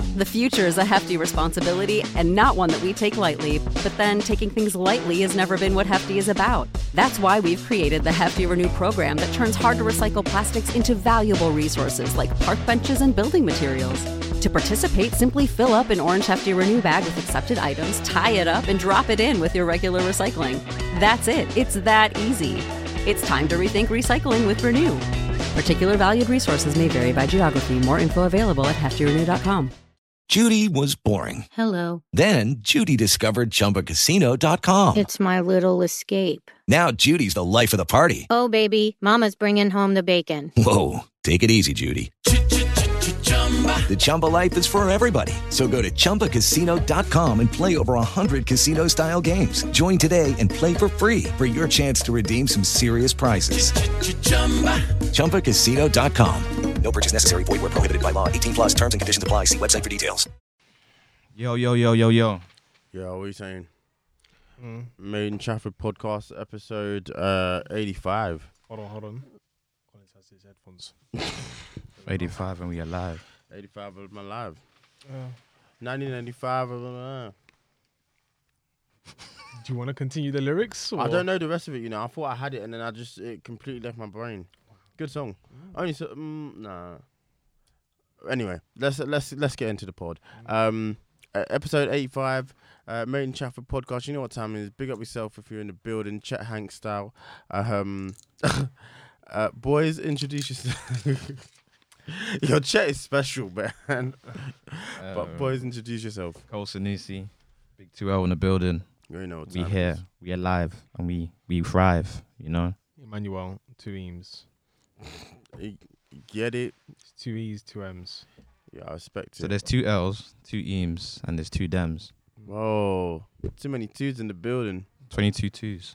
The future is a hefty responsibility and not one that we take lightly. But then taking things lightly has never been what Hefty is about. That's why we've created the Hefty Renew program that turns hard to recycle plastics into valuable resources like park benches and building materials. To participate, simply fill up an orange Hefty Renew bag with accepted items, tie it up, and drop it in with your regular recycling. That's it. It's that easy. It's time to rethink recycling with Renew. Particular valued resources may vary by geography. More info available at heftyrenew.com. Judy was boring. Hello. Then Judy discovered ChumbaCasino.com. It's my little escape. Now Judy's the life of the party. Oh, baby, mama's bringing home the bacon. Whoa, take it easy, Judy. The Chumba life is for everybody. So go to ChumbaCasino.com and play over 100 casino-style games. Join today and play for free for your chance to redeem some serious prizes. ChumbaCasino.com. No purchase necessary. Void where prohibited by law. 18 plus terms and conditions apply. See website for details. Yo. Yeah, what are you saying? Made in Trafford podcast episode 85. Hold on. Collins has his headphones. 85 and we are live. 85 of my live. 1995 of my live. Do you want to continue the lyrics? Or? I don't know the rest of it, you know. I thought I had it and then it completely left my brain. Good song. Only so, nah. Anyway, let's get into the pod. Episode 85, Made in Trafford podcast. You know what time it is. Big up yourself if you're in the building. Chet Hank style. Boys, introduce yourself. Your Chet is special, man. But boys, introduce yourself. Cole Sanusi, Big 2L in the building. You know what We time here, it is. we alive, and we thrive, you know? Emmanuel, 2 Eames. You get it? It's 2 E's, 2 M's. Yeah, I respect it. So there's 2 L's, 2 Eames, and there's 2 Dems. Whoa, too many twos in the building. 22 twos.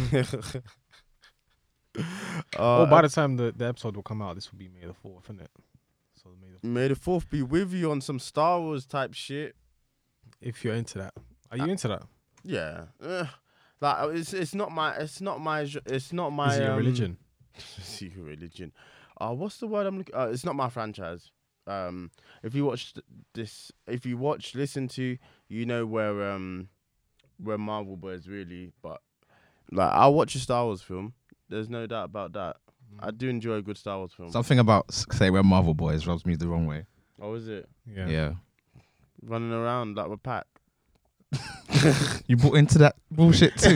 By the time the episode will come out, this will be May the 4th, isn't it? So May the 4th be with you on some Star Wars type shit. If you're into that. Are you into that? Yeah. Like it's not my Is it your religion? It's your religion. What's the word I'm looking? It's not my franchise. If you listen to, you know where Marvel Boys really. But like, I'll watch a Star Wars film. There's no doubt about that. I do enjoy a good Star Wars film. Something about, say, we're Marvel Boys rubs me the wrong way. Oh, is it? Yeah. Running around like we're packed. You bought into that bullshit too.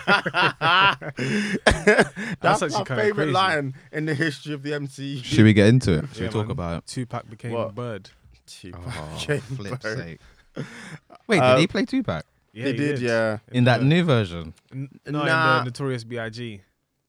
That's actually my kinda favourite crazy. line in the history of the MCU. Should we get into it? Should we Yeah, talk man. about it? Tupac became a What? bird. Oh, flip's sake. Wait, did he play Tupac? Yeah, He did, yeah. In that new version? No, Nah. in the Notorious B.I.G.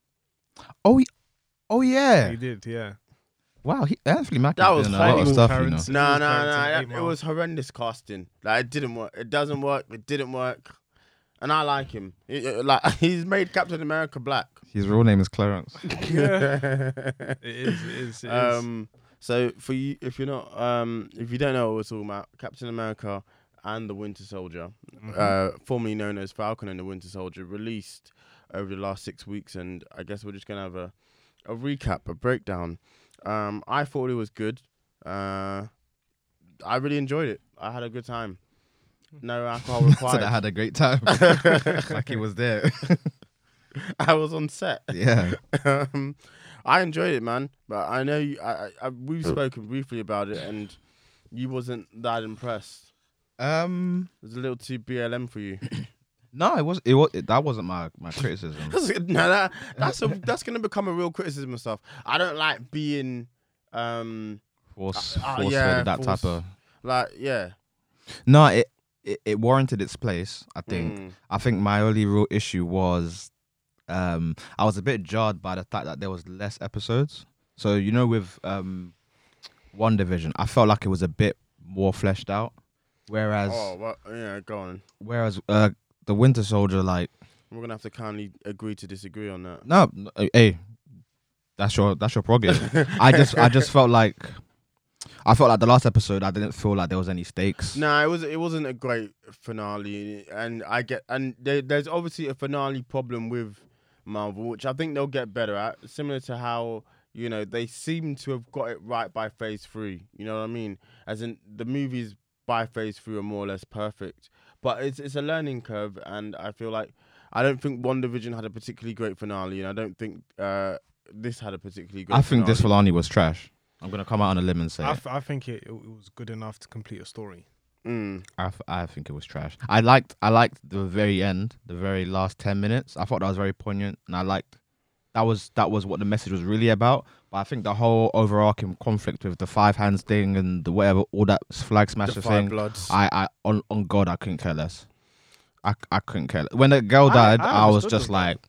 Oh yeah. He did, yeah. Wow, Anthony Mackie That was did a lot of horrible, stuff, you know. Clarence. No, He was Clarence it Eight was horrendous casting. Like, it didn't work. It doesn't work. It didn't work. And I like him. Like, he's made Captain America black. His real name is Clarence. It is. So for you, if you're not, if you don't know what we're talking about, Captain America and the Winter Soldier, formerly known as Falcon and the Winter Soldier, released over the last 6 weeks, and I guess we're just gonna have a recap, a breakdown. I thought it was good. I really enjoyed it. I had a good time. No alcohol required. Said I had a great time. Like he was there. I was on set. Yeah. I enjoyed it, man. But I know we've spoken briefly about it, and you wasn't that impressed. It was a little too BLM for you. No, that wasn't my criticism. No, that's gonna become a real criticism and stuff. I don't like being Force yeah, that type of. like, yeah. No, it warranted its place. I think. I think my only real issue was, I was a bit jarred by the fact that there was less episodes. So you know, with WandaVision, I felt like it was a bit more fleshed out. Whereas, go on. Whereas the Winter Soldier, like, We're gonna have to kindly agree to disagree on that. no, hey, that's your prerogative. I just felt like the last episode, I didn't feel like there was any stakes. No, it wasn't a great finale, and there's obviously a finale problem with Marvel, which I think they'll get better at. Similar to how, you know, they seem to have got it right by Phase 3. You know what I mean? As in, the movies by phase through are more or less perfect. But it's a learning curve, and I feel like I don't think WandaVision had a particularly great finale, and I don't think this had a particularly great. I think this finale was trash. I'm gonna come out on a limb and say I think it was good enough to complete a story. I think it was trash. I liked the very end, the very last 10 minutes. I thought that was very poignant, and I liked that was what the message was really about. But I think the whole overarching conflict with the 5 hands thing and the whatever, all that flag smasher thing. Bloods. I on God, I couldn't care less. I couldn't care less. When the girl died, I was just like,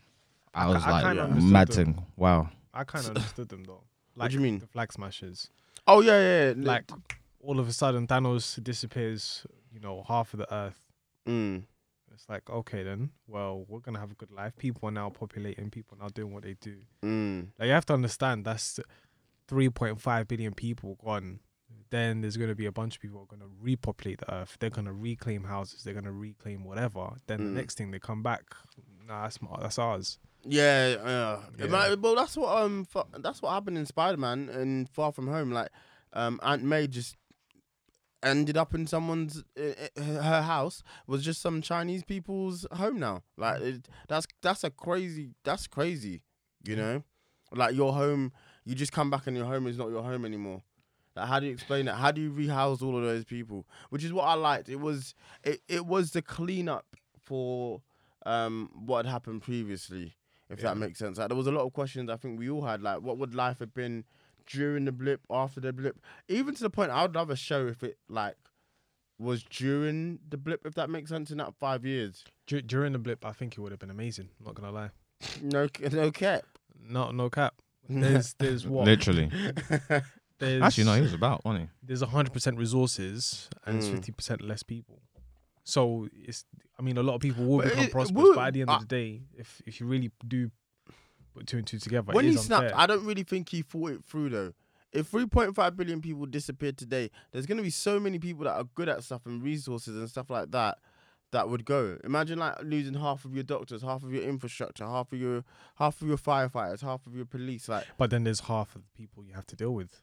mad thing. Wow. I kind of understood them though. Like, what do you mean? The flag smashers. Oh yeah. Like all of a sudden Thanos disappears, half of the earth. It's like, okay then, well, we're gonna have a good life. People are now populating, people are now doing what they do. Like, you have to understand that's 3.5 billion people gone. Then there's gonna be a bunch of people who are gonna repopulate the earth. They're gonna reclaim houses, they're gonna reclaim whatever. Then the next thing they come back, nah, that's ours. Yeah. Well, that's what happened in Spider-Man and Far From Home. Like, Aunt May just ended up in someone's her house was just some Chinese people's home now. Like, that's crazy. Like, your home, you just come back and your home is not your home anymore. Like, how do you explain that? How do you rehouse all of those people? Which is what I liked. It was the cleanup for what had happened previously. If that makes sense. Like, there was a lot of questions I think we all had. Like, what would life have been during the blip, after the blip? Even to the point, I would love a show if it was during the blip. If that makes sense, in that 5 years. During the blip, I think it would have been amazing. Not gonna lie. No cap. No cap. There's what? Literally. Actually, no, he was about, wasn't he? There's 100% resources and 50% less people. So a lot of people will become prosperous, but at the end of the day, if you really do put 2 and 2 together, when it he is snapped, unfair. I don't really think he thought it through though. If 3.5 billion people disappeared today, there's gonna be so many people that are good at stuff and resources and stuff like that would go. Imagine like losing half of your doctors, half of your infrastructure, half of your firefighters, half of your police. Like, but then there's half of the people you have to deal with.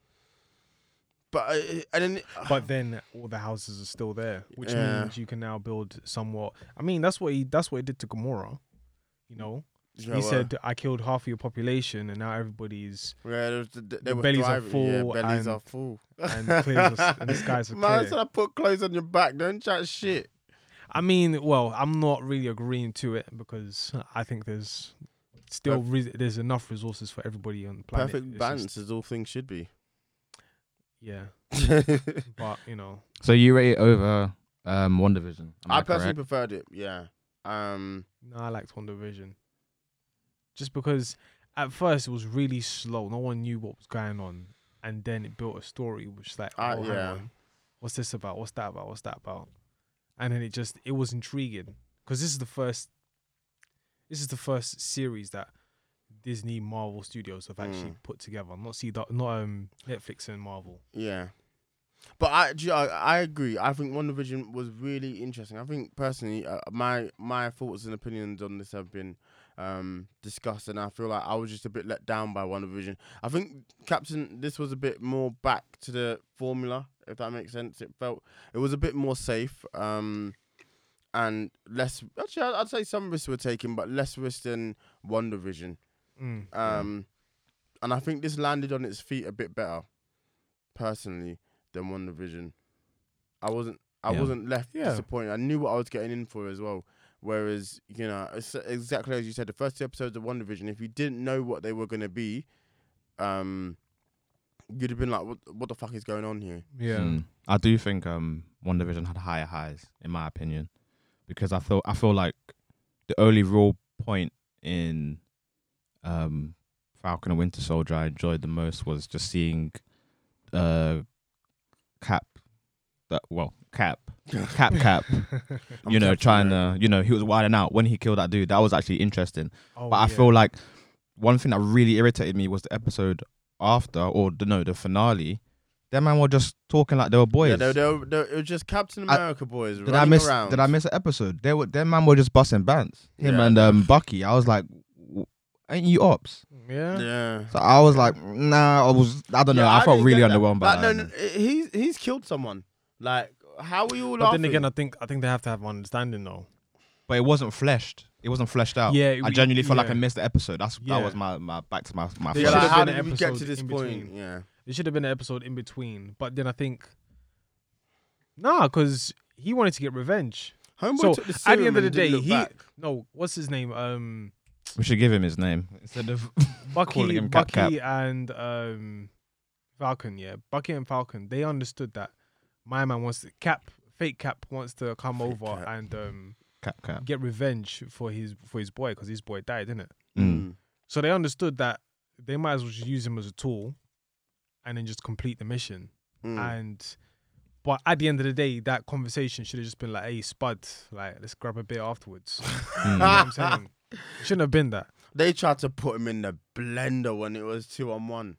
But then all the houses are still there, which means you can now build somewhat. I mean, that's what he did to Gamora. He said, "I killed half of your population, and now everybody's their bellies are full. Yeah, bellies are full, and the skies are clear." Man, I said I put clothes on your back. Don't chat shit. I mean, well, I'm not really agreeing to it because I think there's still there's enough resources for everybody on the planet. Perfect balance, as all things should be. Yeah, but So you rate it over WandaVision? I personally preferred it. Yeah. No, I liked WandaVision. Just because at first it was really slow. No one knew what was going on, and then it built a story which hang on. What's this about? What's that about? What's that about? And then it was intriguing because this is the first series that Disney Marvel Studios have actually put together. Not Netflix and Marvel. Yeah, but I agree. I think WandaVision was really interesting. I think personally, my thoughts and opinions on this have been discussed, and I feel like I was just a bit let down by WandaVision. I think this was a bit more back to the formula, if that makes sense. It was a bit more safe, and less. Actually, I'd say some risks were taken, but less risk than WandaVision. And I think this landed on its feet a bit better, personally, than WandaVision. I wasn't left disappointed. I knew what I was getting in for as well. Whereas, it's exactly as you said, the first 2 episodes of WandaVision, if you didn't know what they were going to be, you'd have been like, what the fuck is going on here? Yeah. I do think WandaVision had higher highs, in my opinion, because I feel like the only real point in Falcon and Winter Soldier I enjoyed the most was just seeing Cap, trying to, he was wilding out when he killed that dude. That was actually interesting. But I feel like one thing that really irritated me was the episode after, the finale. Them man were just talking like they were boys. Yeah, it was just Captain America boys running around. Did I miss an episode? Them man were just busting bands. Him and Bucky. I was like, ain't you ops? Yeah. So I was like, nah. I don't know. I felt really underwhelmed by that. No, he's killed someone. Like, how are you all But laughing? then again, I think they have to have an understanding though. But it wasn't fleshed. It wasn't fleshed out. Yeah, I genuinely felt like yeah. I missed the episode. That Yeah. was my back to my There yeah, should like, have how been did an we get to episode this in point? between. Yeah. There should have been an episode in between. But then I think, because he wanted to get revenge. Homeboy So took the at the end serum of the and day, didn't look back. what's his name? We should give him his name instead of calling Bucky, him Cap Cap. and Falcon. Yeah, Bucky and Falcon. They understood that my man wants to fake Cap wants to come Fake over Cap. and Cap. get revenge for his boy because his boy died, didn't it? Mm. So they understood that they might as well just use him as a tool, and then just complete the mission. But at the end of the day, that conversation should have just been like, "Hey, Spud, like let's grab a beer afterwards." You know what I'm saying? It shouldn't have been that. They tried to put him in the blender when it was 2-on-1.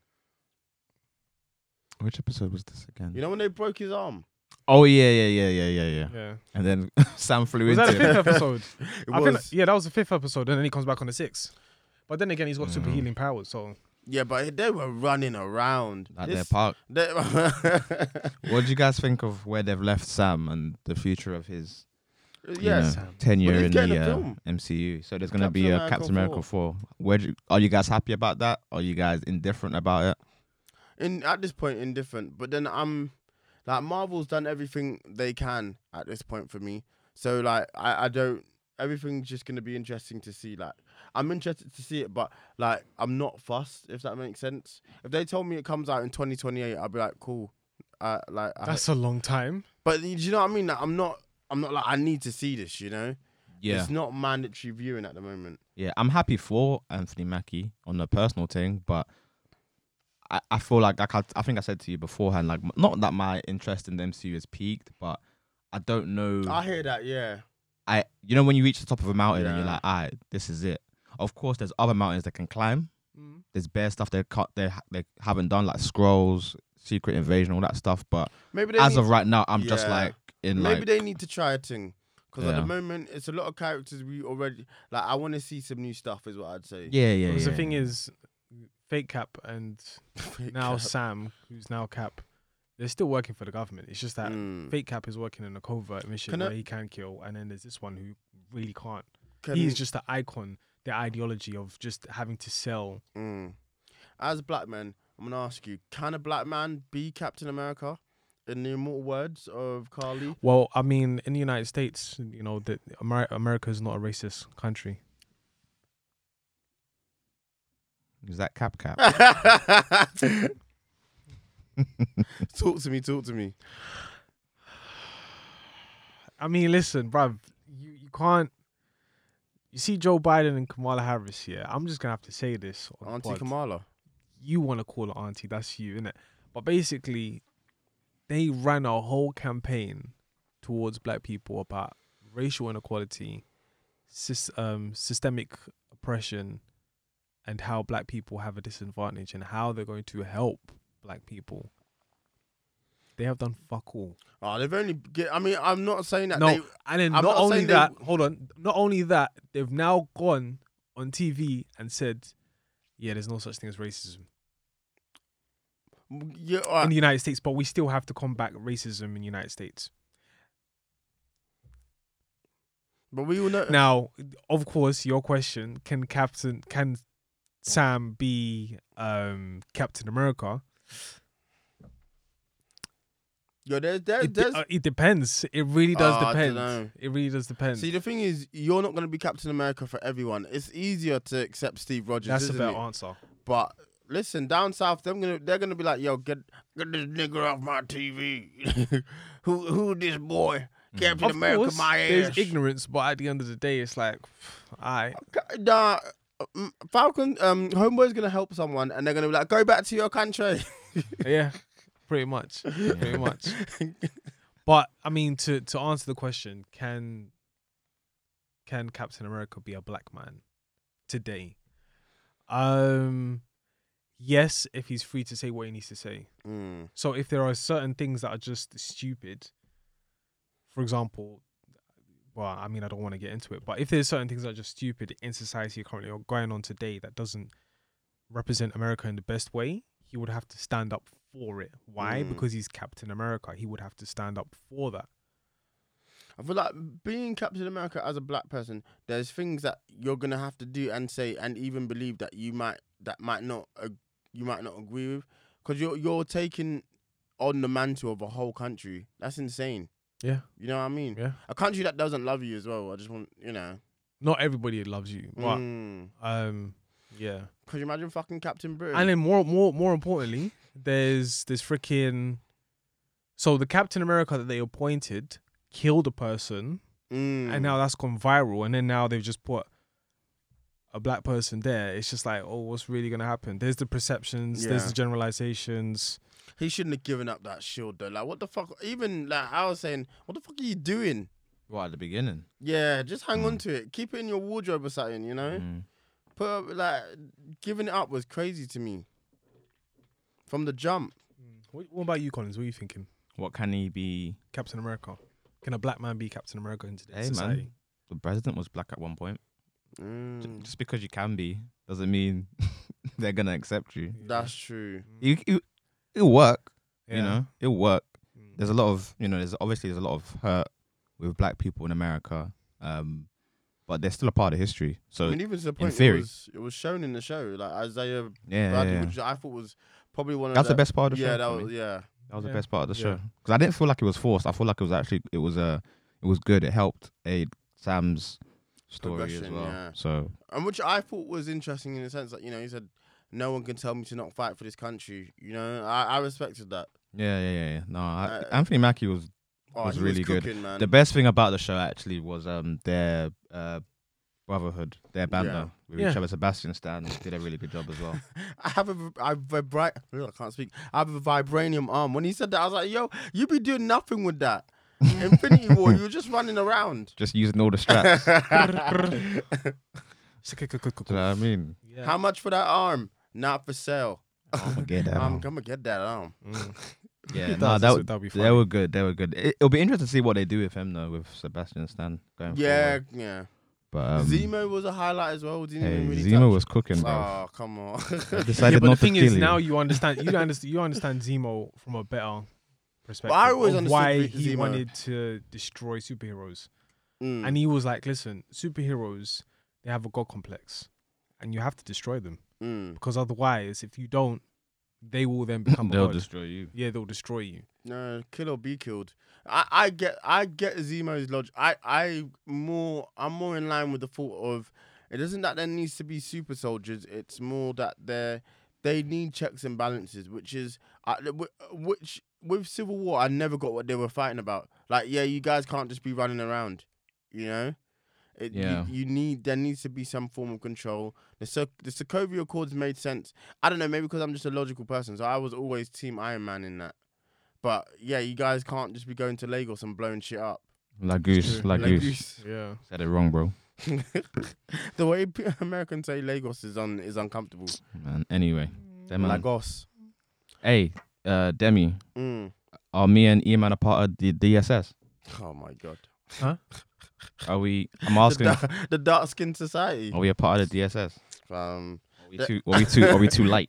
Which episode was this again? You know when they broke his arm? Oh yeah. Yeah. And then Sam flew Was into that the him. fifth episode? It I was. think, yeah, that was the fifth episode, and then he comes back on the sixth. But then again, he's got super healing powers, so Yeah, but they were running around. At their park. What do you guys think of where they've left Sam and the future of his Yes. tenure Well, he's in getting a the film. MCU? So there's going to Captain be a America Captain America 4. Are you guys happy about that? Are you guys indifferent about it? At this point, indifferent. But then like Marvel's done everything they can at this point for me. So like I don't. Everything's just gonna be interesting to see. Like I'm interested to see it, but like I'm not fussed, if that makes sense. If they told me it comes out in 2028, I'd be like, cool. that's a long time. But do you know what I mean? Like, I'm not like I need to see this. You know. Yeah. It's not mandatory viewing at the moment. Yeah, I'm happy for Anthony Mackie on the personal thing, but I feel like I think I said to you beforehand, like not that my interest in the MCU has peaked, but I don't know. I hear that. Yeah. You know when you reach the top of a mountain and you're Yeah. like, alright, this is it. Of course, there's other mountains that can climb. There's bare stuff they haven't done, like Skrulls, Secret Invasion, all that stuff. But Maybe they as need of right now, I'm just Yeah. like in Maybe like they need to try a thing. Because at Yeah. the moment, it's a lot of characters we already... Like, I want to see some new stuff is what I'd say. yeah. Because the thing is, fake Cap and Fake now Cap. Sam, who's now Cap, they're still working for the government. It's just that Mm. fake Cap is working in a covert mission Can I- where he can kill, and then there's this one who really can't. Can- He's just the icon, the ideology of just having to sell. As a black man, I'm going to ask you, can a black man be Captain America? In the immortal words of Carly? Well, I mean, in the United States, you know, that America is not a racist country. is that Cap? Talk to me. I mean, listen, bruv, you can't. You see Joe Biden and Kamala Harris here. I'm just gonna have to say this. on the Auntie pod. Kamala. You want to call her auntie? That's you, innit? But basically, they ran a whole campaign towards black people about racial inequality, systemic oppression, and how black people have a disadvantage and how they're going to help black people. They have done fuck all. Oh, they've only... I'm not saying that No, they... and then I'm not not only saying they- that, hold on. Not only that, they've now gone on TV and said, yeah, there's no such thing as racism Yeah, in the United States, but we still have to combat racism in the United States. but we all know... Now, of course, your question, can Sam be Captain America? Yo, there's... It depends. It really does I depend. dunno. It really does depend. See, the thing is, you're not going to be Captain America for everyone. It's easier to accept Steve Rogers, That's a isn't better it? answer. But listen, down south, they're gonna be like, yo, get this nigger off my TV. who this boy? Captain Of America, course, my ass. there's ignorance, but at the end of the day, it's like, Nah, Falcon, Homeboy's gonna help someone, and they're gonna be like, go back to your country. yeah, pretty much, pretty much. But I mean, to answer the question, can Captain America be a black man today? Yes, if he's free to say what he needs to say. So if there are certain things that are just stupid, for example, well, I mean, I don't want to get into it, but if there's certain things that are just stupid in society currently or going on today that doesn't represent America in the best way, he would have to stand up for it. Why? Because he's Captain America. He would have to stand up for that. I feel like being Captain America as a black person, there's things that you're gonna have to do and say and even believe that you might not agree with, because you're taking on the mantle of a whole country. That's insane. Yeah, you know what I mean. Yeah, a country that doesn't love you as well. I just want Not everybody loves you, but yeah. Could you imagine fucking Captain Britain? And then more importantly, there's this freaking. So the Captain America that they appointed killed a person, and now that's gone viral. And then now they've just put a black person there. It's just like, oh, what's really gonna happen? There's the perceptions. There's the generalizations. He shouldn't have given up that shield though. Like, what the fuck? Even like I was saying, what the fuck are you doing? What, at the beginning? Yeah, just hang on to it. Keep it in your wardrobe or something. You know. Giving it up was crazy to me from the jump. What about you, Collins? What are you thinking? What can he be? Captain America. Can a black man be Captain America in today's Hey, society? man, the president was black at one point. Just because you can be doesn't mean they're gonna accept you. That's true. It'll work. You know, it'll work. There's a lot of there's a lot of hurt with black people in America. But they're still a part of history. So I mean, even to the point in theory, it was shown in the show, like Isaiah Bradley, Bradley, which I thought was probably one of that's the best part of the show. Yeah, that was the best part of the show, because I didn't feel like it was forced. I feel like it was good. It helped aid Sam's story as well. Yeah. So, and which I thought was interesting in the sense that he said, "No one can tell me to not fight for this country." I respected that. Yeah. No, Anthony Mackie was really good. Cooking, man. The best thing about the show actually was their brotherhood, their banter with each other. Sebastian Stan did a really good job as well. I have I can't speak. I have a vibranium arm. When he said that, I was like, "Yo, you be doing nothing with that." Infinity War, you were just running around, just using all the straps. You know what I mean? Yeah. How much for that arm? Not for sale. I'm gonna get that. I'm gonna get that arm. Yeah, no, that'd be fun. They were good. It'll be interesting to see what they do with him though, with Sebastian Stan going forward. Yeah. But Zemo was a highlight as well. Zemo was cooking, bro. Oh, come on. Decided but not the thing to kill is, you. now you understand. You understand Zemo from a better perspective. But I always of understood why Zemo. he wanted to destroy superheroes, and he was like, "Listen, superheroes, they have a god complex, and you have to destroy them because otherwise, if you don't, they will then become they'll a god. destroy you. Yeah, they'll destroy you. No, kill or be killed. I get Zemo's logic. I'm more in line with the thought of, it isn't that there needs to be super soldiers. It's more that they need checks and balances, which with Civil War I never got what they were fighting about. Like, you guys can't just be running around, there needs to be some form of control. The Sokovia Accords made sense. I don't know, maybe because I'm just a logical person, so I was always Team Iron Man in that. But you guys can't just be going to Lagos and blowing shit up. Like Goose. Yeah, said it wrong, bro. The way Americans say Lagos is uncomfortable. Man, anyway, Lagos. Hey, Demi, are me and Eman a part of the DSS? Oh my god. Huh? Are we? I'm asking. The dark skin society. Are we a part of the DSS? Are we too light?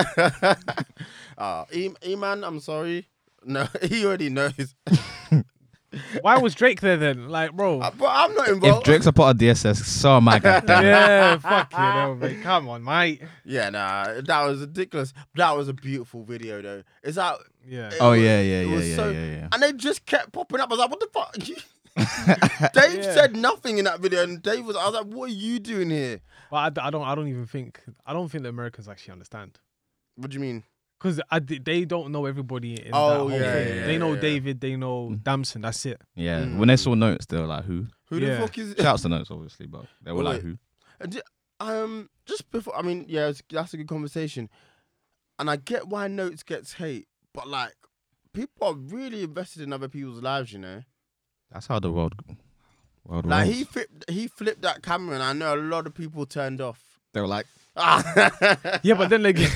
Eman, I'm sorry. No, he already knows. Why was Drake there then? Like, bro. But I'm not involved. If Drake's a part of DSS, so am I. Yeah, fuck you, know, mate. Come on, mate. Yeah, nah, that was ridiculous. That was a beautiful video, though. It's like, yeah. Yeah. And they just kept popping up. I was like, what the fuck? Dave said nothing in that video, and I was like, what are you doing here? But I don't think the Americans actually understand. What do you mean? Because they don't know everybody in that whole thing. They know David, they know Damson, that's it. Yeah, when they saw Notes, they were like, who? Who the fuck is it? Shouts to Notes, obviously, but they were like, who? Just before, I mean, that's a good conversation. And I get why Notes gets hate, but like, people are really invested in other people's lives, That's how the world like, rolls. he flipped that camera, and I know a lot of people turned off. They were like, yeah, but then again,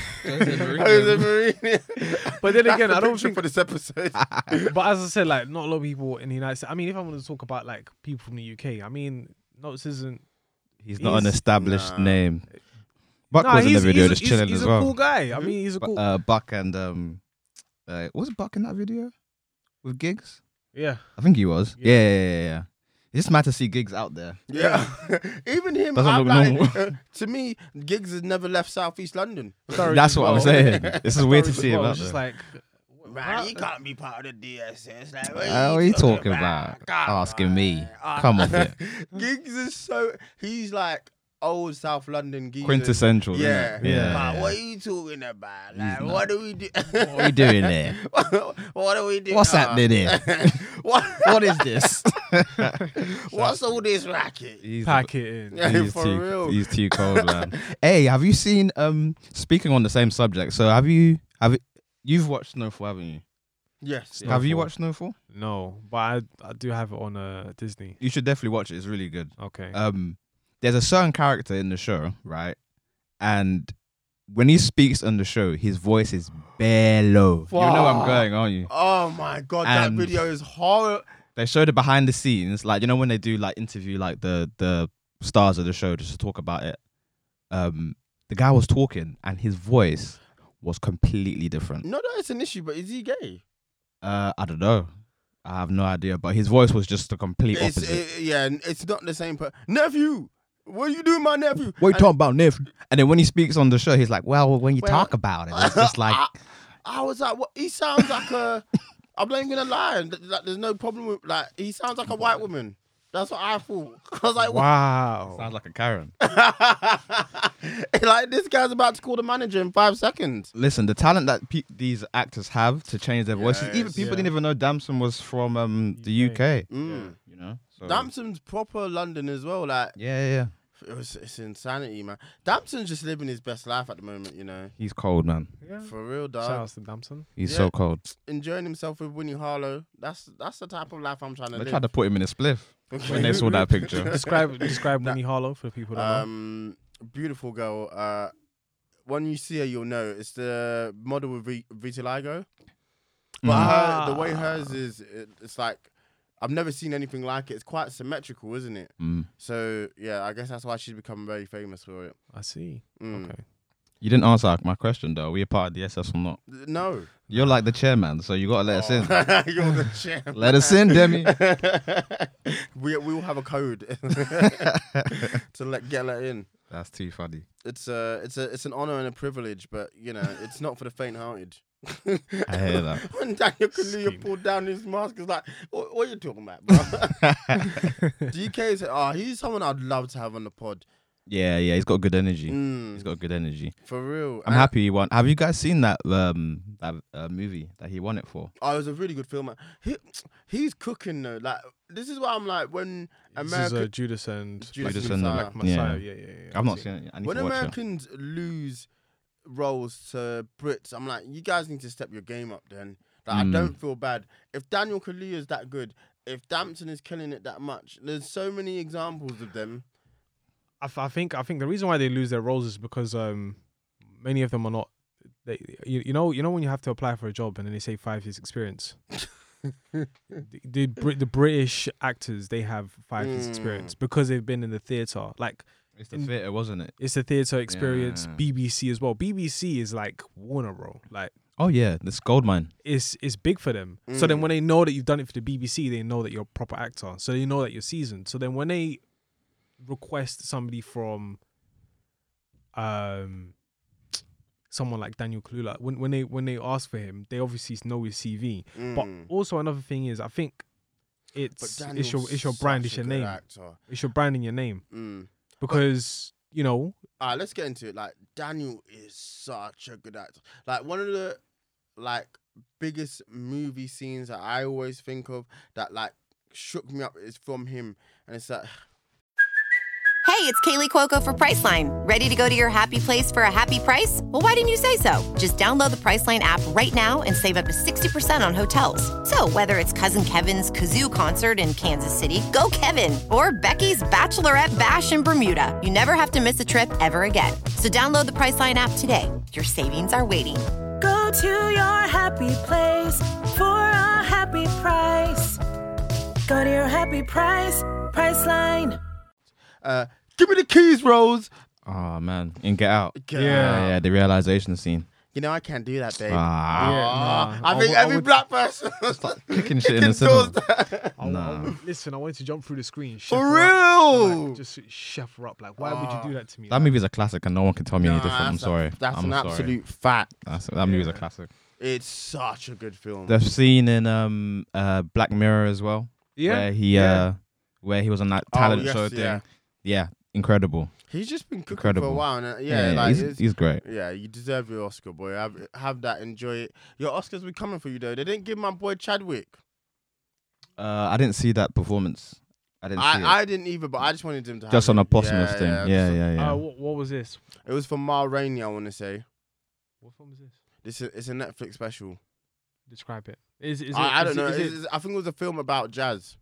but then again, I don't think for this episode. But as I said, like, not a lot of people in the United States. I mean, if I want to talk about like people from the UK, I mean, Notes isn't. He's not an established name. Buck was in the video just chilling as well. He's a cool guy. I mean, he's a cool. Buck and Was Buck in that video with Giggs? Yeah. I think he was. Yeah. Yeah. It's just mad to see Giggs out there. Yeah. Even him, Doesn't look normal. to me, Giggs has never left Southeast London. That's what I'm saying. This is weird to see him out Just there. like, Man, he can't be part of the DSS. Like, what What are you talking about? Asking me. Come off it. Giggs is so... He's like old South London geezer. Quintessential. Yeah. Isn't it? Yeah. Man, what are you talking about? Like, not. what do we do? What are we doing there? What do we do? What's happening here? What is this? What's all this racket? pack it in. Yeah, He's for too, real. He's too cold, man. Hey, have you seen? Speaking on the same subject, so you've watched Snowfall, haven't you? Yes. Have you watched Snowfall? No, but I do have it on Disney. You should definitely watch it. It's really good. Okay. There's a certain character in the show, right? And when he speaks on the show, his voice is bare low. You know where I'm going, aren't you? Oh my God, And- that video is horrible. They show the behind the scenes, like, you know, when they do like interview like the stars of the show just to talk about it. The guy was talking and his voice was completely different. Not that it's an issue, but is he gay? I don't know. I have no idea, but his voice was just the complete opposite. It's not the same. Nephew, what are you doing, my nephew? What are you talking about, Niff? And then when he speaks on the show, he's like, well, when you talk about it, it's just like... I was like, what? He sounds like a... I'm not even going to lie. Like, there's no problem with... Like, he sounds like a white woman. That's what I thought. I was like, wow. Sounds like a Karen. like, this guy's about to call the manager in 5 seconds. Listen, the talent that these actors have to change their voices, even Yes. people didn't even know Damson was from the UK. Mm. You know? So, Damson's proper London as well. Like, yeah. it's insanity, man. Damson's just living his best life at the moment, you know. He's cold, man. Yeah. For real, Shout dog. out to Damson. He's Yeah. so cold. Enjoying himself with Winnie Harlow. That's the type of life I'm trying to They live. tried to put him in a spliff when they saw that picture. Describe Winnie Harlow for the people that know. Beautiful girl. When you see her, you'll know. It's the model with vitiligo. But the way hers is, it's like, I've never seen anything like it. It's quite symmetrical, isn't it? Mm. So, yeah, I guess that's why she's become very famous for it. I see. Mm. Okay. You didn't answer my question, though. Are we a part of the SS or not? No. You're like the chairman, so you got to let us in. You're the champ. Let us in, Demi. we will have a code to get let in. That's too funny. It's an honor and a privilege, but you know, it's not for the faint-hearted. I hear that. When Daniel Kaluuya pulled down his mask, it's like, what are you talking about, bro? DK said, he's someone I'd love to have on the pod. Yeah, he's got good energy. Mm. He's got good energy. For real. I'm happy he won. Have you guys seen that movie that he won it for? Oh, it was a really good film. He's cooking though. Like, this is why I'm like, when This America, is Judas and Judas and Messiah. Black Messiah. Yeah. Yeah. I've not seen it. I need When to watch Americans lose roles to Brits, I'm like, you guys need to step your game up then. Like, I don't feel bad. If Daniel Kaluuya is that good, if Damson is killing it that much, there's so many examples of them. I think the reason why they lose their roles is because many of them are not. You know when you have to apply for a job and then they say 5 years experience. the British actors, they have 5 years experience because they've been in the theatre. Like, It's the theatre, wasn't it? it's the theatre experience. Yeah. BBC as well. BBC is like Warner, bro. Like, Oh yeah, this Goldmine. it's big for them. So then when they know that you've done it for the BBC, they know that you're a proper actor. So they know that you're seasoned. So then when they request somebody from someone like Daniel Kaluuya, when they ask for him, they obviously know his CV. But also another thing is, I think it's your brand, it's your name. Actor. It's your brand and your name. Because, you know, Let's get into it. Like, Daniel is such a good actor. Like, one of the biggest movie scenes that I always think of that like shook me up is from him, and it's like, Hey, it's Kaylee Cuoco for Priceline. Ready to go to your happy place for a happy price? Well, why didn't you say so? Just download the Priceline app right now and save up to 60% on hotels. So whether it's Cousin Kevin's Kazoo Concert in Kansas City, go Kevin, or Becky's Bachelorette Bash in Bermuda, you never have to miss a trip ever again. So download the Priceline app today. Your savings are waiting. Go to your happy place for a happy price. Go to your happy price, Priceline. give me the keys, Rose. Oh man, in Get Out. Get Yeah. Yeah, the realization scene. I can't do that, babe. I I think every black person kicking shit in the cinema. Listen, I wanted to jump through the screen. For real? Like, just chef her up. Like, why would you do that to me? That movie's a classic, and no one can tell me any different. I'm sorry. That's I'm an sorry. absolute fact. That movie's a classic. It's such a good film. The scene in Black Mirror as well. Yeah. Where he was on that talent show thing. Yeah, incredible. He's just been cooking Incredible. for a while. And, he's great. Yeah, you deserve your Oscar, boy. Have that, enjoy it. Your Oscars were coming for you, though. They didn't give my boy Chadwick. I didn't see that performance. I didn't either, but I just wanted him to have just it. on a posthumous thing. Yeah. What was this? It was for Ma Rainey, I want to say. What film is this? It's a Netflix special. Describe it. I don't know. I think it was a film about jazz.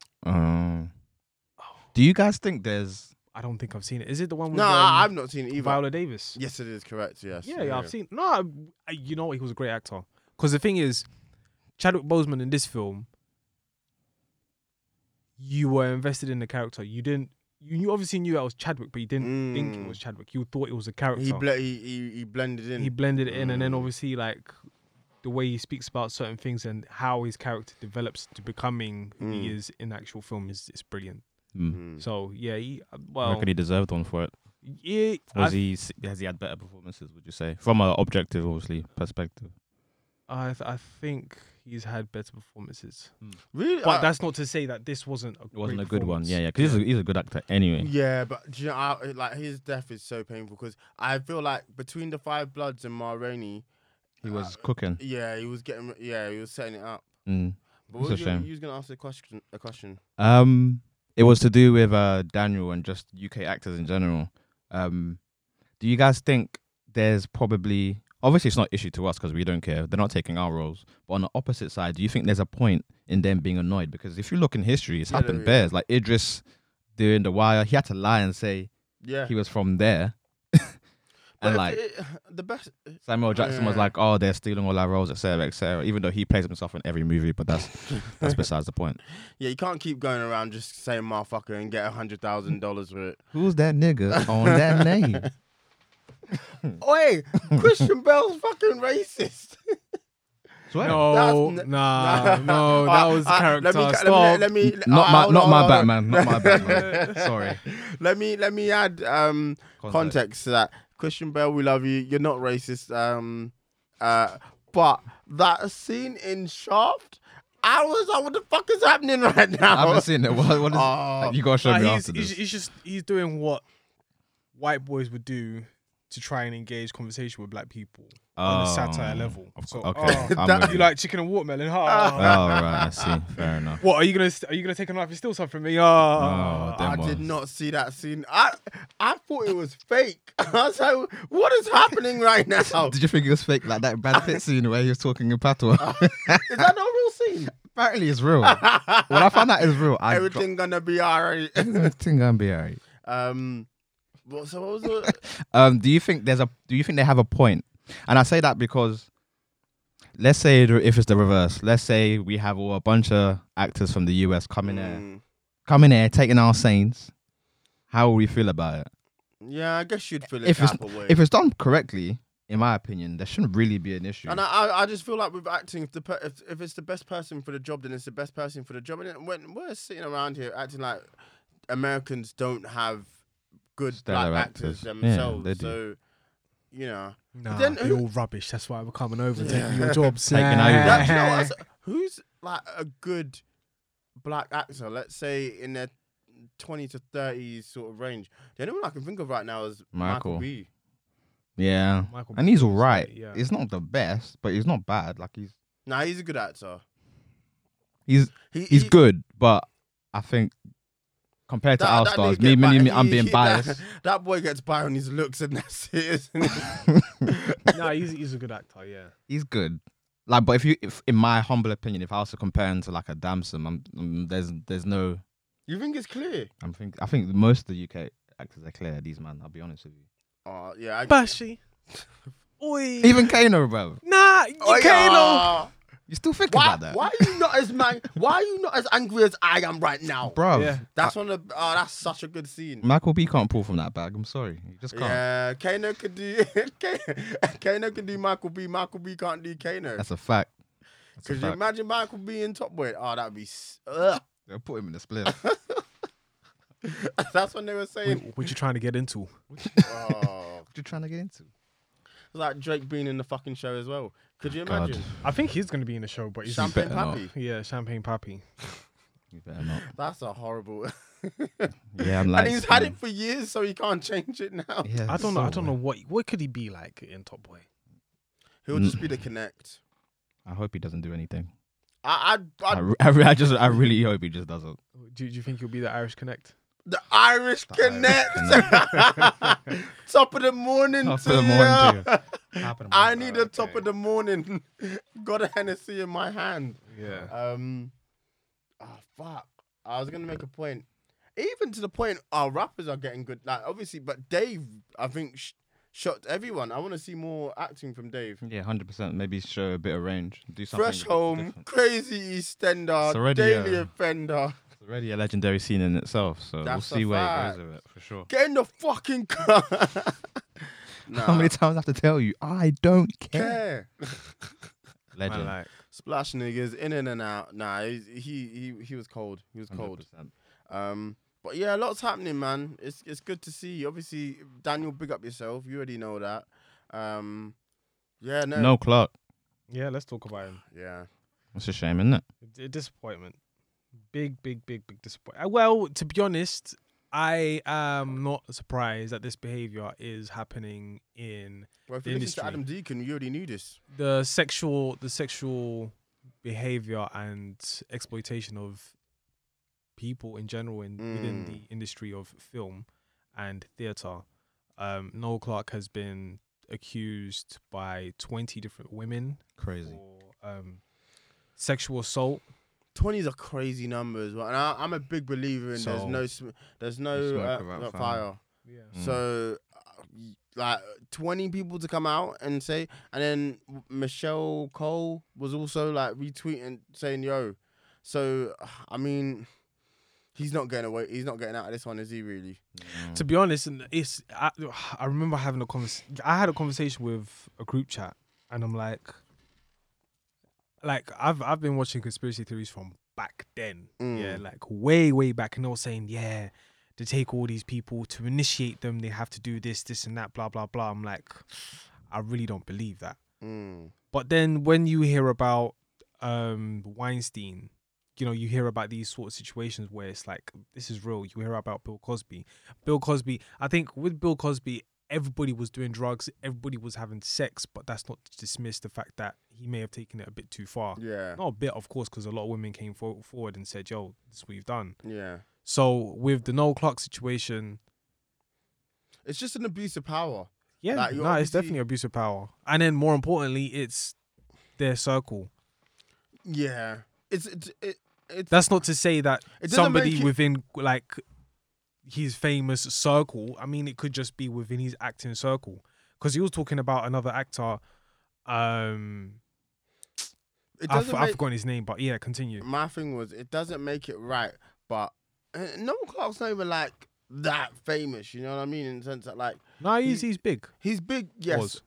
Do you guys think there's... I don't think I've seen it. Is it the one with I've not seen it either. Viola Davis? Yes, it is correct. Yes. Yeah, I've seen. No, you know what? He was a great actor. Because the thing is, Chadwick Boseman in this film, you were invested in the character. You didn't. You obviously knew that was Chadwick, but you didn't think it was Chadwick. You thought it was a character. He blended in. He blended it in, and then obviously like the way he speaks about certain things and how his character develops to becoming who he is in the actual film is brilliant. So yeah, I reckon he deserved one for it. Yeah, has he had better performances? Would you say, from an objective, obviously, perspective? I think he's had better performances. Really, but that's not to say that this wasn't a good one. Yeah, because he's a good actor anyway. Yeah, but do you know, like his death is so painful because I feel like between the Five Bloods and Ma Rainey, he was cooking. Yeah, he was setting it up. But it's a shame. You was gonna ask a question. It was to do with Daniel and just UK actors in general. Do you guys think there's probably... Obviously, it's not an issue to us because we don't care. They're not taking our roles. But on the opposite side, do you think there's a point in them being annoyed? Because if you look in history, it's happened bears. Like Idris doing The Wire, he had to lie and say he was from there. And the best... Samuel Jackson was like, oh, they're stealing all our roles, etc., etc. Even though he plays himself in every movie, but that's besides the point. Yeah, you can't keep going around just saying motherfucker and get $100,000 for it. Who's that nigga on that name? Wait, Christian Bale's fucking racist. No, that was the character. Not my Batman. Sorry. Let me add context to that. Christian Bale, we love you. You're not racist. But that scene in Shaft, I was like, what the fuck is happening right now? I haven't seen it. What is you gotta show me after this. He's doing what white boys would do to try and engage conversation with black people on a satire level. So, you like chicken and watermelon? Right, I see. Fair enough. What are you gonna take a knife and steal something from me? I did not see that scene. I thought it was fake. I was like, what is happening right now? Did you think it was fake, like that Brad Pitt scene where he was talking in patois? Is that not a real scene? Apparently, it's real. When I found out it's real, everything gonna be alright. Everything gonna be alright. So what was it? Do you think they have a point? And I say that because let's say if it's the reverse, let's say we have a bunch of actors from the US coming here, taking our scenes. How will we feel about it? Yeah, I guess you'd feel it type of way. If it's done correctly, in my opinion, there shouldn't really be an issue. And I just feel like with acting, if it's the best person for the job, then it's the best person for the job. And when we're sitting around here acting like Americans don't have good black actors themselves, they do. So you know, they're all rubbish. That's why we're coming over and taking your jobs. Who's like a good black actor? Let's say in their 20 to 30s sort of range. The only one I can think of right now is Michael B. Yeah, and he's all right. Yeah. He's not the best, but he's not bad. Like he's a good actor. He's good, but I think compared to our stars, I'm being biased. That boy gets by on his looks, and that's it, isn't it? No, he's a good actor. Yeah, he's good. Like, but if in my humble opinion, if I was to compare him to like a Damson, there's no. You think it's clear? I think most of the UK actors are clear. These man, I'll be honest with you. Oh yeah, Bashi. Oi. Even Kano, bro. Nah, Kano. You still think about that? Why are you not as Why are you not as angry as I am right now, Bro? Yeah. That's one of that's such a good scene. Michael B can't pull from that bag. I'm sorry, he just can't. Yeah, Kano could do Kano could do Michael B. Michael B can't do Kano. That's a fact. Could you imagine Michael B in Top Boy? Oh, that'd be. They'll put him in the split. That's what they were saying. What you trying to get into? Oh, What you trying to get into? it's like Drake being in the fucking show as well. Could you God. imagine? I think he's going to be in the show, but he's Champagne better not. Pappy. yeah, Champagne Pappy. You better not. That's a horrible. Yeah, I'm like. And he's had it for years, so he can't change it now. Yeah, I don't know. I so don't know what could he be like in Top Boy. He'll just be the Connect. I hope he doesn't do anything. I I really hope he just doesn't. Do you think he'll be the Irish Connect? the Irish Connect. Top of the morning. Top of to the morning to you. I need a top of the morning. Got a Hennessy in my hand. Yeah. Oh fuck! I was gonna make a point. Even to the point, our rappers are getting good. Like obviously, but Dave, I think, shocked everyone. I want to see more acting from Dave. Yeah, 100%. Maybe show a bit of range. Do something. Fresh Home, different. Crazy EastEnder, It's already, Daily Offender. It's already a legendary scene in itself, so we'll That's see a where fact. he goes with it for sure. Get in the fucking car. How many times I have to tell you? I don't care. Legend. Man, like, Splash niggas in and out. Nah, he was cold. He was cold. 100%. But yeah, a lot's happening, man. It's good to see. Obviously, Daniel, big up yourself. You already know that. Yeah, no. No Clark. yeah, let's talk about him. Yeah. It's a shame, isn't it? A disappointment. Big disappointment. Well, to be honest, I am not surprised that this behavior is happening in Well, if the you listen industry. to Adam Deacon, you already knew this. The sexual behavior and exploitation of people in general within the industry of film and theatre. Noel Clarke has been accused by 20 different women Crazy. for sexual assault. 20 is a crazy number as well. And I'm a big believer in So- there's You no smoke without fire. Yeah. So, like 20 people to come out and say, and then Michelle Cole was also like retweeting saying, "Yo," so I mean, he's not getting away. He's not getting out of this one, is he? Really? To be honest, I remember having I had a conversation with a group chat, and I'm like I've been watching conspiracy theories from back then, yeah, like way back, and they were saying, yeah, to take all these people to initiate them, they have to do this and that, blah blah blah. I'm like, I really don't believe that. But then when you hear about Weinstein, you know, you hear about these sort of situations where it's like, this is real. You hear about Bill Cosby. I think with Bill Cosby, everybody was doing drugs, everybody was having sex, but that's not to dismiss the fact that he may have taken it a bit too far. Yeah. Not a bit, of course, because a lot of women came forward and said, yo, this is what you've done. Yeah. So with the Noel Clarke situation, It's just an abuse of power. yeah, Like, you're it's obviously- definitely abuse of power. And then more importantly, it's their circle. Yeah. It's That's not to say that It doesn't somebody make it- within like his famous circle. I mean, it could just be within his acting circle. Because he was talking about another actor. it I've doesn't make, forgotten his name, but yeah, continue. my thing was, it doesn't make it right, but Noel Clarke's not even like that famous, you know what I mean? In the sense that like No, he's big. he's big, yes.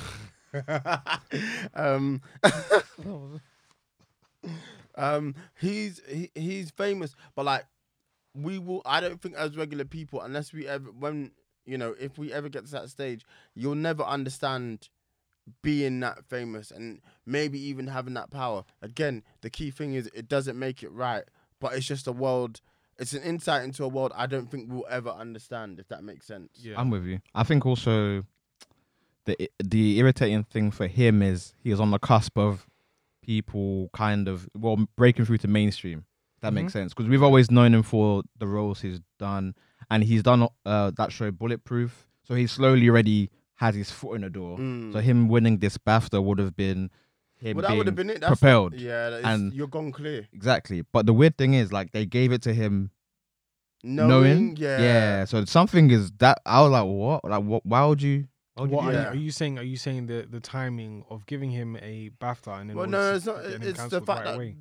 He's famous, but like I don't think as regular people, unless we ever if we ever get to that stage, you'll never understand being that famous and maybe even having that power. Again, the key thing is it doesn't make it right, but it's just a world. It's an insight into a world I don't think we'll ever understand, if that makes sense. Yeah. I'm with you. I think also the irritating thing for him is he is on the cusp of people kind of breaking through to mainstream. That makes sense, because we've always known him for the roles he's done, and he's done that show Bulletproof. So he slowly already has his foot in the door. So him winning this BAFTA would have been him Well, that being would have been it. propelled. And you're gone clear. Exactly. But the weird thing is, like, they gave it to him knowing. Yeah. So something is that I was like, what? Like, what? Why would you? What Yeah. are you saying? Are you saying the timing of giving him a BAFTA and then Well, all no, this it's not. getting him It's the cancelled fact right that away?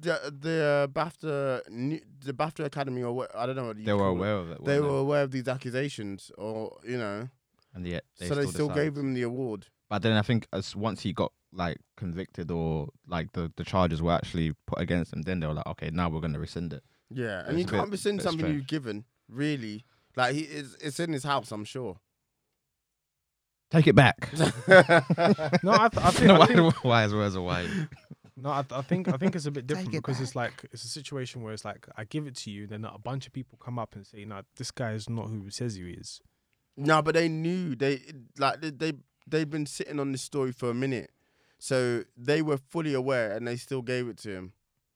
the BAFTA Academy, or what, I don't know what you They were call it. aware of it. They weren't were aware of these accusations, or and yet so they still decided. gave him the award. But then I think as once he got like convicted or like the charges were actually put against him, then they were like, okay, now we're going to rescind it. Yeah, and It's you a can't bit- rescind bit something strange. you've given. Really, like it's in his house, I'm sure. Take it back. No, I think, No, I think wise words are wise. no, I think it's a bit different because it's like it's a situation where it's like I give it to you, then a bunch of people come up and say, "No, this guy is not who he says he is." No, but they knew they'd been sitting on this story for a minute, so they were fully aware, and they still gave it to him.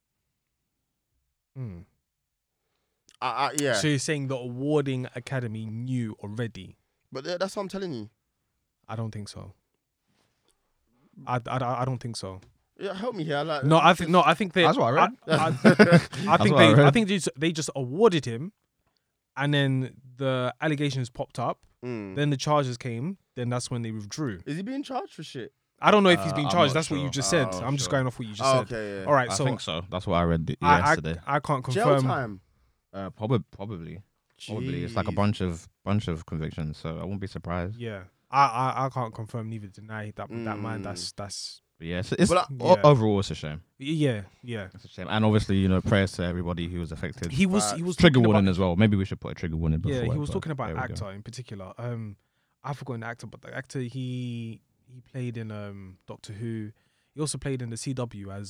Hmm. Yeah, So you're saying the awarding academy knew already? but that's what I'm telling you. I don't think so. I don't think so. Yeah, help me here. Like, No, I think they. That's what I read. I think what I read. I think they just awarded him, and then the allegations popped up. Then the charges came. Then that's when they withdrew. Is he being charged for shit? I don't know if he's being I'm charged. not That's what you sure. just said. Oh, I'm just sure. going off what you just Oh, said. okay, yeah. All right, I so think so. That's what I read I yesterday. can't Jail confirm. time. Probably. It's like a bunch of convictions, so I won't be surprised. Yeah, I can't confirm neither deny that man. That's But yeah, it's Well, yeah. overall it's a shame. yeah. It's a shame, and obviously prayers to everybody who was affected. He was trigger talking warning about, as well. Maybe we should put a trigger warning before. Yeah, he was but talking about there we go. actor in particular. I've forgotten the actor, but the actor he played in Doctor Who. He also played in the CW as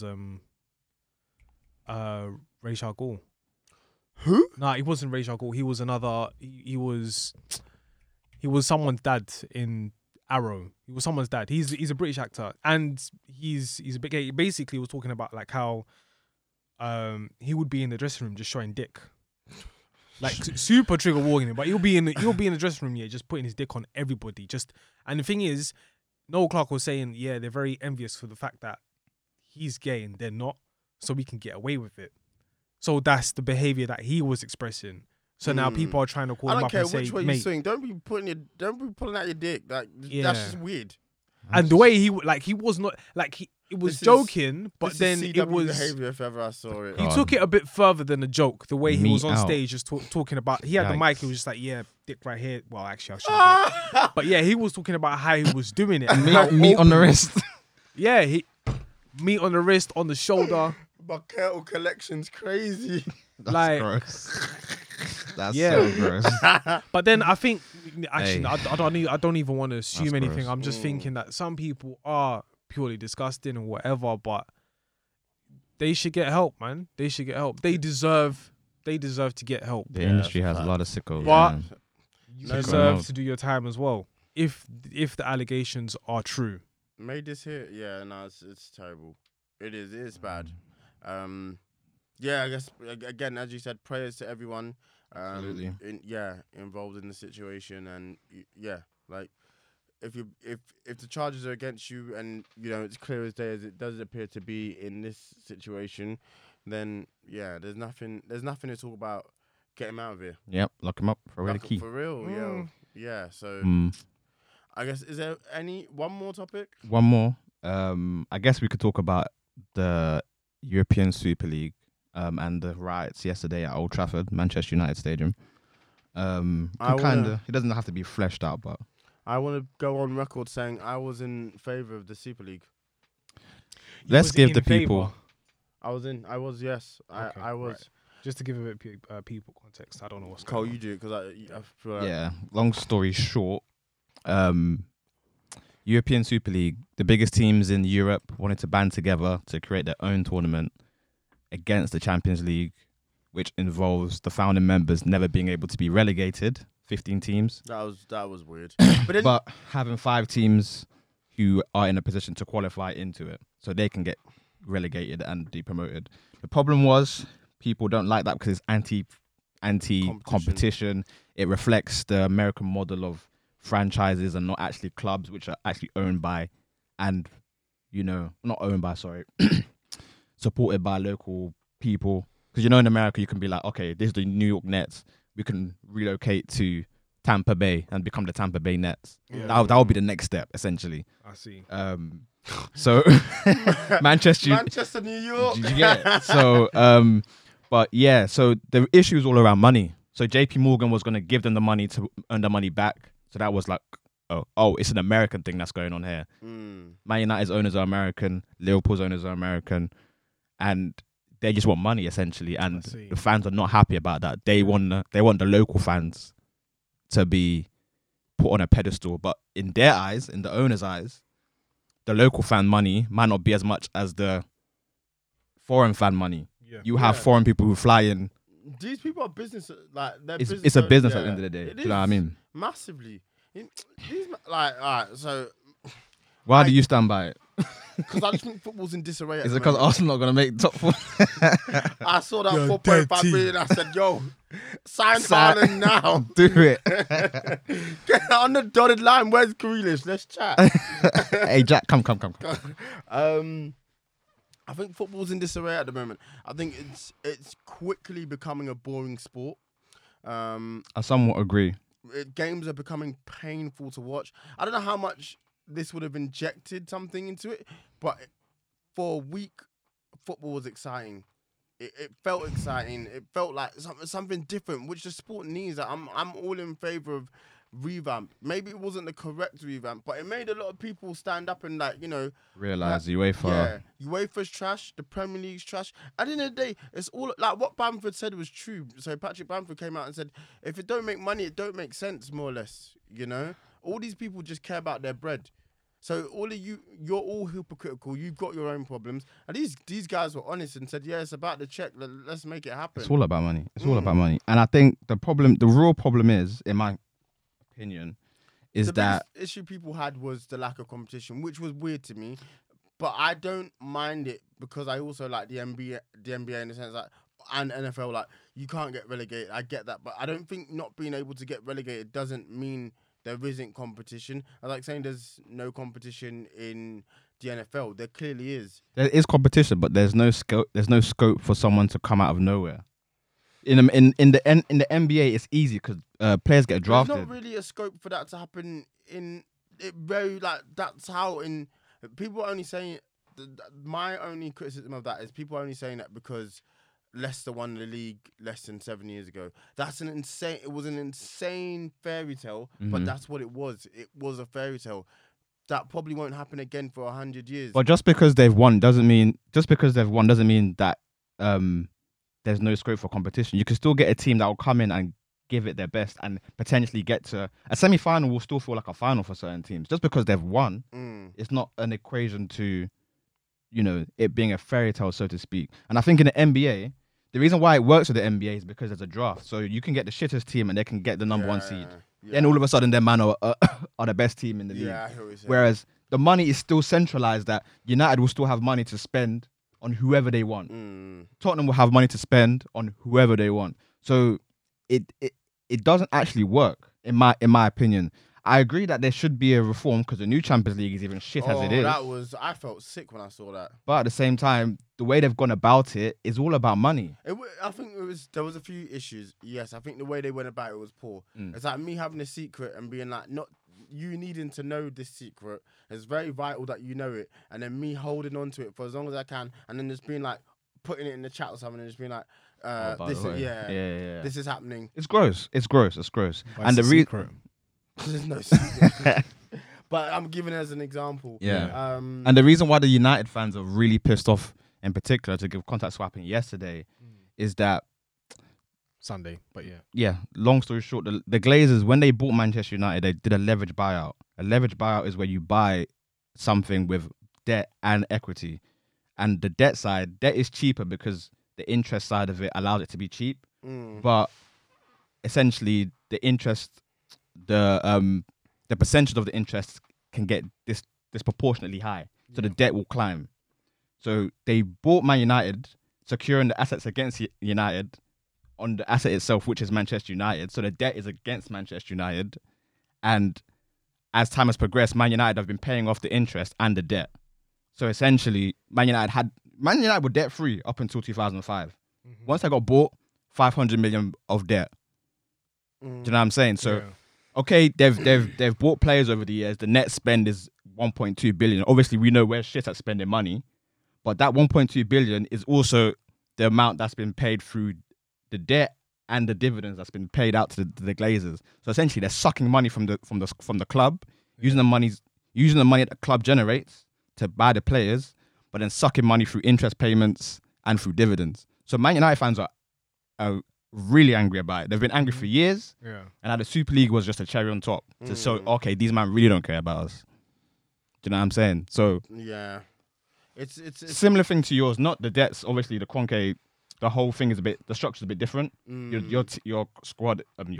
Ra's al Ghul. Who? Nah, he wasn't Ra's al Ghul. He was another. He was someone's dad in Arrow. He was someone's dad. He's a British actor, and he's a big. He basically was talking about like how he would be in the dressing room just showing dick. Like super trigger warning, but he'll be in the dressing room, just putting his dick on everybody. And the thing is, Noel Clarke was saying, yeah, they're very envious for the fact that he's gay and they're not, so we can get away with it. So that's the behavior that he was expressing. So now people are trying to call I him don't up care and say, which way you mate. swing. Don't be pulling out your dick. Like Yeah. that's just weird. And the way he was not like it was This is- joking, but This then is it CW was. behavior if ever I saw it. He took it a bit further than a joke. The way he Me was on out. stage, just talking about. He had the mic. Yikes. He was just like, "Yeah, dick right here." Well, actually, I shouldn't do it. But yeah, he was talking about how he was doing it. and how Meat on the open- wrist. Yeah, meat on the wrist, on the shoulder. My kettle collection's crazy. That's Like- gross. That's Yeah. so gross. But then I think actually Hey. I don't even want to assume That's anything. gross. I'm just thinking that some people are purely disgusting and whatever, but they should get help, man. They should get help. They deserve to get help. The industry has a lot of sickos. But- man. You No, deserve no. to do your time as well. If the allegations are true. Made this here. Yeah, no, it's terrible. It is bad. Yeah, I guess again, as you said, prayers to everyone. Absolutely. Involved in the situation, and yeah, like if the charges are against you, and it's clear as day as it does appear to be in this situation, then yeah, there's nothing to talk about. Get him out of here. Yep, lock him up. Throw away the Like, key. for real, yeah. So I guess is there one more topic? One more. I guess we could talk about the European Super League and the riots yesterday at Old Trafford, Manchester United Stadium. It doesn't have to be fleshed out, but I want to go on record saying I was in favour of the Super League. let's was give in the people. favour. I was, yes. Okay, I was. right. Just to give a bit people context, I don't know what's Cole, going on. you do it because I feel like Yeah. Long story short, European Super League, the biggest teams in Europe wanted to band together to create their own tournament against the Champions League, which involves the founding members never being able to be relegated, 15 teams, that was weird. But then, but having 5 teams who are in a position to qualify into it, so they can get relegated and depromoted. The problem was people don't like that because it's anti-competition. It reflects the American model of franchises and not actually clubs, which are actually owned by and, not owned by, supported by local people. Because, in America, you can be like, okay, this is the New York Nets. We can relocate to Tampa Bay and become the Tampa Bay Nets. That would be the next step, essentially. I see. So Manchester, New York. Did you get it? So, but yeah, so the issue is all around money. So JP Morgan was going to give them the money to earn the money back. So that was like, oh, it's an American thing that's going on here. Man United's owners are American, Liverpool's owners are American, and they just want money essentially. And the fans are not happy about that. They want the local fans to be put on a pedestal. But in their eyes, in the owners' eyes, the local fan money might not be as much as the foreign fan money. Yeah. You have foreign people who fly in. These people are business, like it's a business at the end of the day. Do you know what I mean? Massively. Alright, so why do you stand by it? Because I just think football's in disarray. Is it because Arsenal not going to make top four? I saw that 4.5 million. I said, yo, sign Haaland now. Do it. Get on the dotted line. Where's Grealish? Let's chat. Hey, Jack, come. I think football's in disarray at the moment. I think it's quickly becoming a boring sport. I somewhat agree. Games are becoming painful to watch. I don't know how much this would have injected something into it, but for a week, football was exciting. It felt exciting. It felt like something different, which the sport needs. I'm all in favour of revamp. Maybe it wasn't the correct revamp, but it made a lot of people stand up and realise UEFA. Yeah, UEFA's trash. The Premier League's trash. At the end of the day, it's all like what Bamford said was true. So Patrick Bamford came out and said, if it don't make money, it don't make sense, more or less. All these people just care about their bread. So all of you're all hypocritical. You've got your own problems. And these guys were honest and said, yeah, it's about the check. Let's make it happen. It's all about money. All about money. And I think the real problem is, in my opinion, is that the issue people had was the lack of competition, which was weird to me. But I don't mind it because I also like the NBA in the sense that, and NFL, like, you can't get relegated. I get that. But I don't think not being able to get relegated doesn't mean there isn't competition. I like saying there's no competition in the NFL. There clearly is. There is competition, but there's no scope. There's no scope for someone to come out of nowhere. In the NBA, it's easy because players get drafted. There's not really a scope for that to happen in it. Very that's how in people are only saying. My only criticism of that is people are only saying that because Leicester won the league less than 7 years ago. It was an insane fairy tale, but that's what it was. It was a fairy tale. That probably won't happen again for 100 years. But just because they've won doesn't mean that there's no scope for competition. You can still get a team that will come in and give it their best and potentially get to a semi-final. Will still feel like a final for certain teams. Just because they've won, it's not an equation to, it being a fairy tale, so to speak. And I think in the NBA, the reason why it works with the NBA is because there's a draft. So you can get the shittest team and they can get the number one seed. Yeah. Then all of a sudden, their man are the best team in the league. I hear what you're saying. Whereas the money is still centralized, that United will still have money to spend on whoever they want. Tottenham will have money to spend on whoever they want. So it doesn't actually work, in my opinion. I agree that there should be a reform because the new Champions League is even shit as it is. I felt sick when I saw that. But at the same time, the way they've gone about it is all about money. I think there was a few issues. Yes, I think the way they went about it was poor. It's like me having a secret and being like, not you needing to know this secret. It's very vital that you know it. And then me holding on to it for as long as I can. And then just being like, putting it in the chat or something and just being like, this is happening. It's gross. And the secret. There's no secret. But I'm giving it as an example. Yeah. And the reason why the United fans are really pissed off, in particular, to give contact swapping yesterday, is that Sunday. But yeah. Yeah. Long story short, the Glazers, when they bought Manchester United, they did a leverage buyout. A leverage buyout is where you buy something with debt and equity. And the debt is cheaper because the interest side of it allows it to be cheap. But essentially, the interest, the percentage of the interest can get disproportionately high. So the debt will climb. So they bought Man United, securing the assets against United on the asset itself, which is Manchester United. So the debt is against Manchester United. And as time has progressed, Man United have been paying off the interest and the debt. So essentially, Man United were debt free up until 2005. Once they got bought, 500 million of debt. Do you know what I'm saying? So okay, they've bought players over the years. The net spend is 1.2 billion. Obviously, we know we're shit at spending money, but that 1.2 billion is also the amount that's been paid through the debt and the dividends that's been paid out to the Glazers. So essentially, they're sucking money from the club, using the money that the club generates to buy the players, but then sucking money through interest payments and through dividends. So Man United fans are really angry about it. They've been angry for years, and now the Super League was just a cherry on top to show, okay, these men really don't care about us. Do you know what I'm saying? So yeah, it's similar thing to yours. Not the debts, obviously. The Kroenke, the whole thing is the structure's a bit different. Your squad,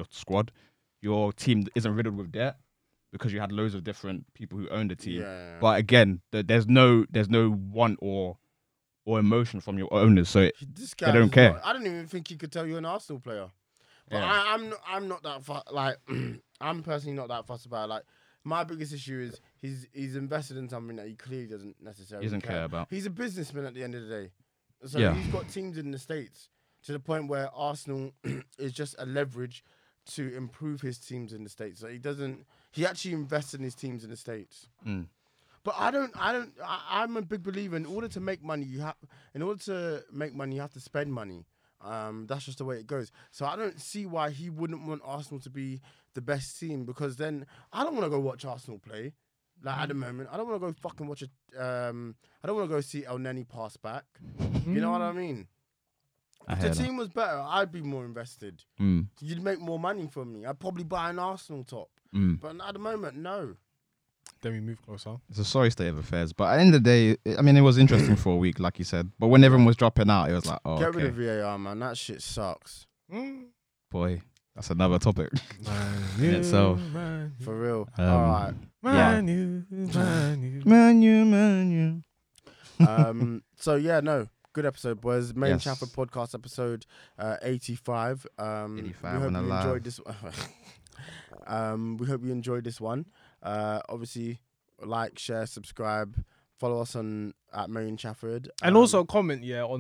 your team isn't riddled with debt because you had loads of different people who own the team. Yeah. But again, there's no want or emotion from your owners, so they don't care. I don't even think he could tell you an Arsenal player. But Yeah. I'm not that like I'm personally not that fussed about it. Like my biggest issue is he's invested in something that he clearly doesn't necessarily care about. He's a businessman at the end of the day. So Yeah. he's got teams in the States to the point where Arsenal is just a leverage to improve his teams in the States. So he actually invests in his teams in the States. But I'm a big believer in order to make money, you have to spend money. That's just the way it goes. So I don't see why he wouldn't want Arsenal to be the best team, because then I don't want to go watch Arsenal play. Like at the moment, I don't want to go fucking watch I don't want to go see El Neni pass back. You know what I mean? If the team was better, I'd be more invested. You'd make more money from me. I'd probably buy an Arsenal top. But at the moment, no. Then we move closer. It's a sorry state of affairs. But at the end of the day, I mean, it was interesting for a week, like you said. But when everyone was dropping out, it was like, oh, Get rid of VAR, man. That shit sucks. Boy, that's another topic in Man, itself. For real. All right. Man, So yeah, no, good episode, boys. Main Yes. Trafford podcast episode 85. 85 we hope and you alive. enjoyed this. We hope you enjoyed this one. Obviously, like, share, subscribe, follow us at Main Trafford, and also comment,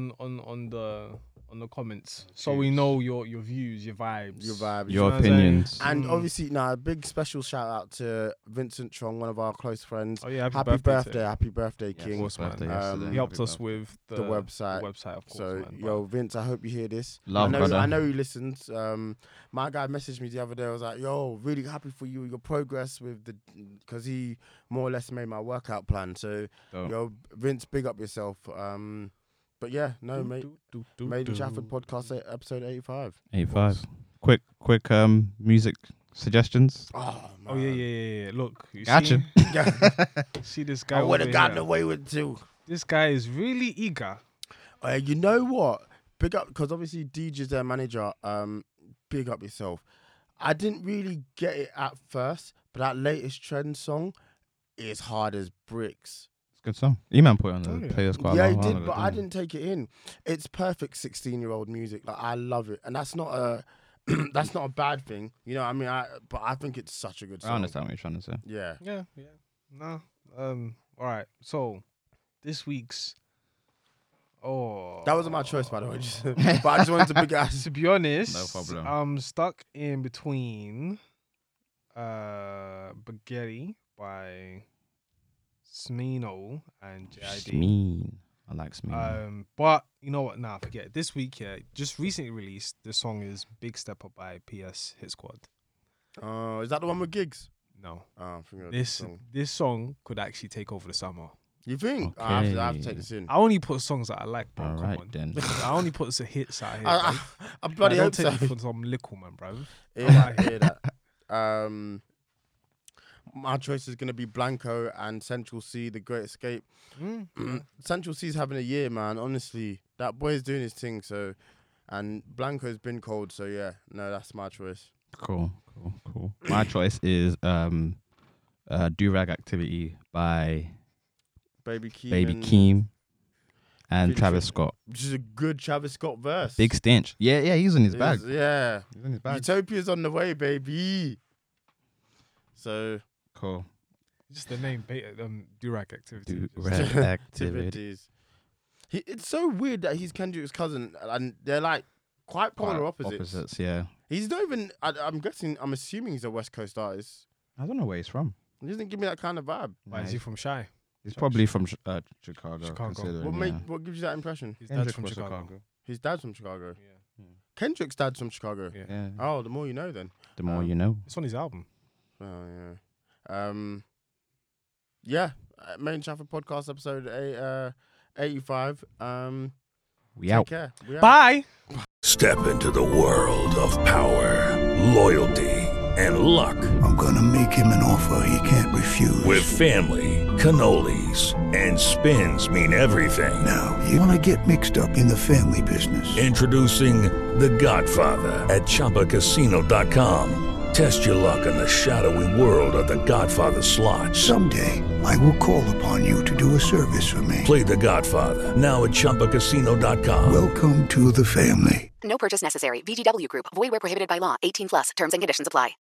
on the comments, so we know your views, your vibes, your vibes, Your know what I'm saying? opinions. And obviously, a big special shout out to Vincent Trong, one of our close friends. Oh yeah, Happy birthday, to happy birthday, him. King. Of course, man. Birthday yesterday. He helped Happy us with The website. of course, So, man. yo, Vince, I hope you hear this. Love, brother. I know he listens. My guy messaged me the other day. I was like, yo, really happy for you, your progress because he more or less made my workout plan. So, yo, Vince, big up yourself. But yeah, no, mate. Made in Trafford podcast episode 85. 85. Quick music suggestions. Oh, man. Oh yeah. Look, you Gotcha. see this guy. I would over have gotten here? away with two. This guy is really eager. You know what? Big up, because obviously DJ's their manager. Big up yourself. I didn't really get it at first, but that latest trend song is hard as bricks. Good song. E-Man put it on the yeah. playlist quite a Yeah, long he while did, ago, but I didn't didn't take it in. It's perfect 16-year-old music. Like, I love it, and that's not a that's not a bad thing. You know what I mean? But I think it's such a good I song. understand what you're trying to say. Yeah. Yeah. No. All right. So this week's. Oh. That wasn't my choice, by the way. But I just wanted to pick it out. To be honest, No problem. I'm stuck in between Spaghetti by Smino and JID. Smeen. I like Smeen. But you know what? Nah, forget it. This week, just recently released. The song is "Big Step Up" by PS Hit Squad. Is that the one with Gigs? No, I think I know this song could actually take over the summer. You think? Okay. I have to take this in. I only put songs that I like, bro. All Come right, on. then. I only put some hits out here. I bloody don't hope take so. me for some lickle, man, bro. Yeah, I hear that. My choice is going to be Blanco and Central C, The Great Escape. Central C's having a year, man. Honestly, that boy is doing his thing. So, and Blanco's been cold. So yeah, no, that's my choice. Cool. My choice is Do-Rag Activity by Baby Keem. Keem and Really Travis good. Scott. Which is a good Travis Scott verse. Big stench. Yeah, he's in his bag. Yeah. He's in his bag. Utopia's on the way, baby. So, Cool. Just the name, Durag Activity. Do-Rag Activity. activities. It's so weird that he's Kendrick's cousin and they're like quite polar opposites. Yeah. He's not even. I'm assuming he's a West Coast artist. I don't know where he's from. He doesn't give me that kind of vibe. Why is he from Shy? He's probably from Chicago. What gives you that impression? His dad's from Chicago. His dad's from Chicago. Yeah. Kendrick's dad's from Chicago. Yeah. Oh, the more you know then. The more you know. It's on his album. Oh yeah. Main Trafford podcast episode 85. We take out. care. We out. Bye. Step into the world of power, loyalty, and luck. I'm gonna make him an offer he can't refuse. With family, cannolis, and spins mean everything. Now, you wanna get mixed up in the family business. Introducing The Godfather at ChumbaCasino.com. Test your luck in the shadowy world of The Godfather slot. Someday, I will call upon you to do a service for me. Play The Godfather now at ChumbaCasino.com. Welcome to the family. No purchase necessary. VGW Group. Void where prohibited by law. 18+. Terms and conditions apply.